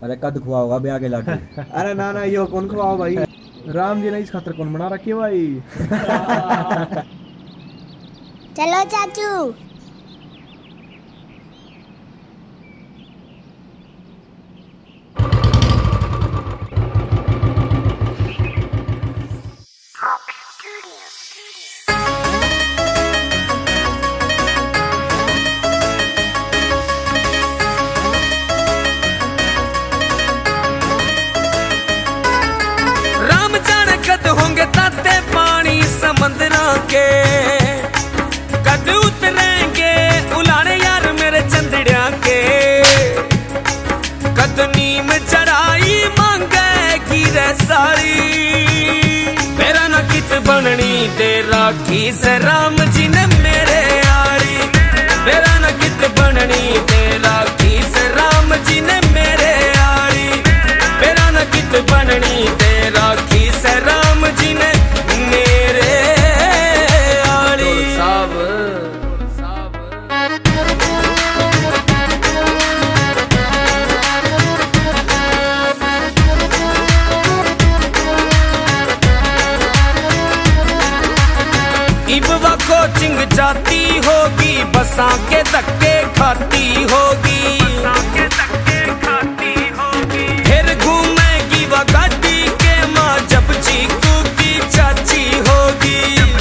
अरे कद खुआ होगा ब्याह के लाके। अरे ना ना, यो कौन खवाओ भाई। राम जी ने इस खातर कौन बना रखी है भाई। चलो चाचू। होंगे ताते पानी समंदरा के, कद उतरेंगे उलाने यार मेरे चंदड़िया के, कद नीम चढ़ाई मांगेगी रे साड़ी, मेरा ना कित बननी दे राखी से राम जी ने मेरे आड़ी, मेरा ना कित बननी दे राखी से राम जी ने मेरे आड़ी, मेरा ना कित बननी दे राखी से राम जी ने मेरे आड़ी। इबवा कोचिंग जाती होगी, बसा के धक्के खाती होगी, फिर घूमेगी वह गाड़ी के माँ जब चीकू की चाची होगी,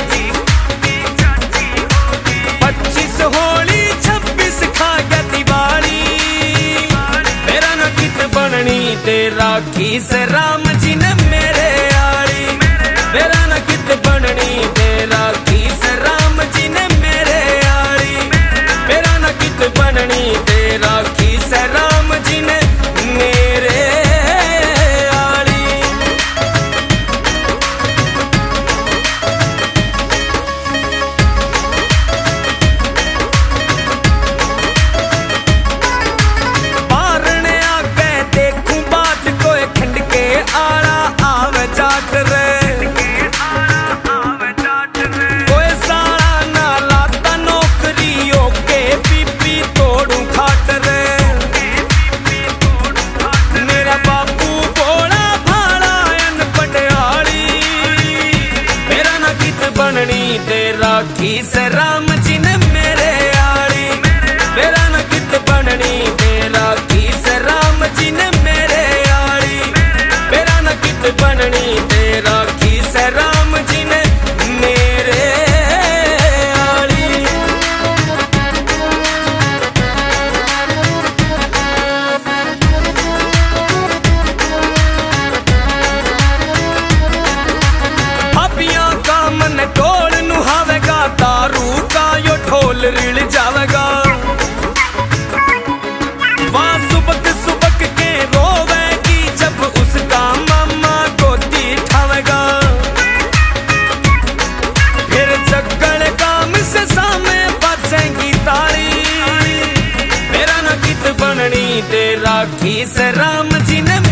25 होली 26 खा गया दिवाली, मेरा ना कित बननी दे राखी से राम जी ने मेरे आड़ी, मेरा ना कित बननी दे राखी से राम जी ने मेरे आड़ी, मेरा ना कित बननी दे राखी से राम जी ने मेरे आड़ी। पारने आगे देखूं बात कोई खंड के आड़ा आवे जाट रे, कोई साड़ा ना लाता नौकरियों के पीपी तोड़ूं खाट रे, मेरा बापू बोला भाड़ा अन पटियाली, मेरा ना कित बननी दे राखी से राम जी ने मेरे आड़ी, मेरा ना कित बननी दे राखी से राम जी ने मेरे आड़ी, मेरा ना कित बननी दे राखी से राम जी ने मेरे आड़ी। भाभियां का मन ढोल नुहावेगा, दारू का यो ढोल रिल जावेगा, वहाँ सुबक सुबक के रोवेगी जब उसका मामा गोदी ठावेगा, फिर जगड़ काम से सामने बजेंगी तारी, मेरा ना कित बननी दे राखी से राम जी ने